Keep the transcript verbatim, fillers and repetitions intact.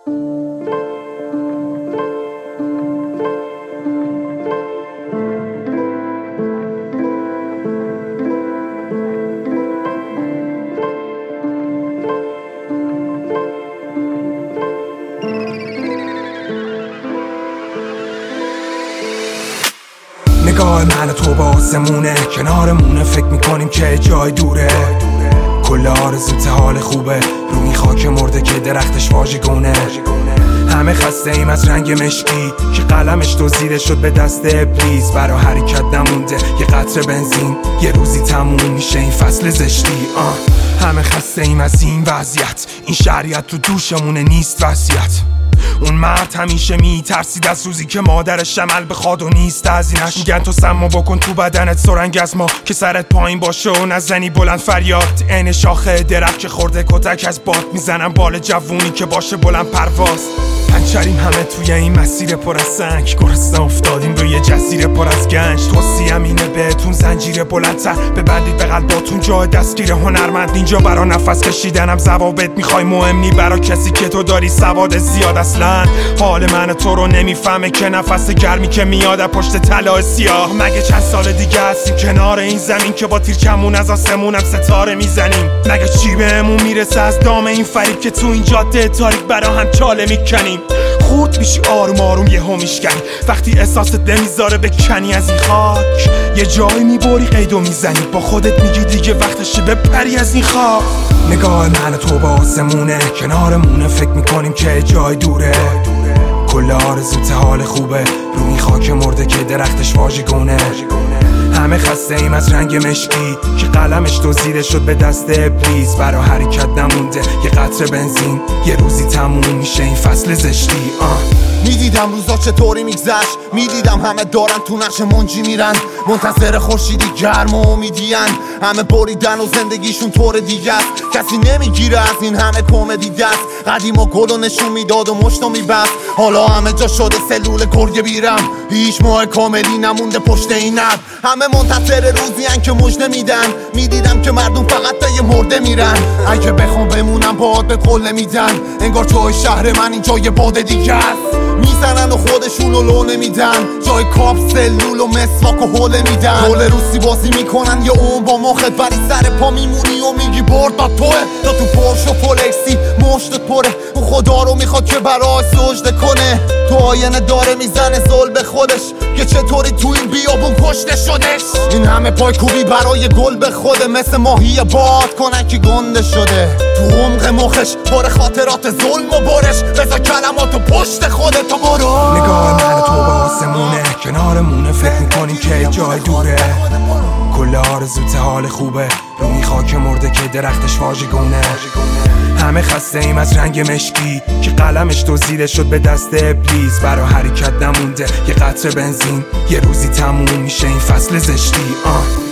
نگاه من و تو با آسمونه، کنارمونه، فکر میکنیم که جای دوره. کل آرزوت حال خوبه، رو این خاک مرده که درختش واژگونه. همه خسته ایم از رنگ مشکی که قلمش دزدیده شد به دست ابلیس. برا حرکت نمونده یه قطره بنزین، یه روزی تموم میشه این فصل زشتی. آه. همه خسته ایم از این وضعیت، این شریعت تو دوشمونه نیست وصیت. اون مرد همیشه میترسید از روزی که مادرش عمل بخواد و نیست هزینه‌اش. میگن تو سمو بکن تو بدنت سرنگ از ما، که سرت پایین باشه و نزنی بلند فریاد. عین شاخه درخت که خورده کتک از باد، میزنم بال جوونی که باشه بلند پرواز. پنچریم همه توی این مسیر پر از سنگ، گرسنه افتادیم روی جزیره پر از گنج. توصیه‌ام اینه بهتون زنجیره بلندتر ببندید به قلباتون، جای دستگیر هنرمند اینجا. برا نفس کشیدنم ضوابط میخوای مهم نی، برا کسی که تو داری سواد زیاد. اصلا حال من تو رو نمیفهمه که نفس گرمی که میاد از پشت طلای سیاه. مگه چند سال دیگه هستیم کنار این زمین که با تیر کمون از آسمونم ستاره میزنیم؟ مگه چی بهمون میرسه از دام این فریب که تو این جاده تاریک برا هم چاله میکنیم؟ خورد میشی آروم آروم یهو میشکنی، وقتی احساست نمیذاره بکنی از این خاک. یه جایی میبری قیدو میزنی، با خودت میگی دیگه وقتشه بپری از این خاک. نگاه من و تو با آسمونه، کنارمونه، فکر میکنیم که جای دوره. کل آرزوت حال خوبه، رو این خاک مرده که درختش واژگونه. همه خسته ایم از رنگ مشکی که قلمش دزدیده شد به دست ابلیس. برا حرکت نمونده یه قطره بنزین، یه روزی تموم میشه این فصل زشتی. آه. میدیدم روزا چطوری میگذشت، میدیدم همه دارن تو نقش منجی میرن، منتظر خورشیدی گرم و امیدین. همه بریدن و زندگیشون طور دیگه است، کسی نمیگیره از این همه کمدی دست. قدیما گلو نشون میداد و مشتو میبست، حالا همه جا شده سلول گرگ بیرم. هیچ ماه کاملی نمونده پشت این ابر، همه منتظر روزی ان که مژده میدن. میدیدم که مردم فقط تا یه مرده میرن، اگه بخوام بمونم باهات به قله میدن. انگار جای شهر من این جای باد دیگه است، میزنن و خودشونو لو نمیدن. جای کاپ سلول و مسواک و حوله میدن. رول روسی بازی میکنن یا اون با مخت، ولی سر پا میمونی و میگی برد با توه. تا تو پرش و فولکسی مشتت پره، اون خدا رو میخواد که برای سجده کنه. تو آینه داره میزنه زل به خودش که چطوری تو این بیابون کشته شدش. این همه پای کوبی برای گل به خوده، مثل ماهی باد کنن که گنده شده. تو عمق مخش پر خاطرات ظلم و برش، بذار کلماتو پشت خودت تو برو. نگاه من و تو با آسمونه، کنارمونه، فکر میکنیم که جای دوره. کل آرزوت حال خوبه، رو این خاک مرده که درختش واژگونه. همه خسته ایم از رنگ مشکی که قلمش دزدیده شد به دست ابلیس. برا حرکت نمونده یه قطره بنزین، یه روزی تموم میشه این فصل زشتی. آه.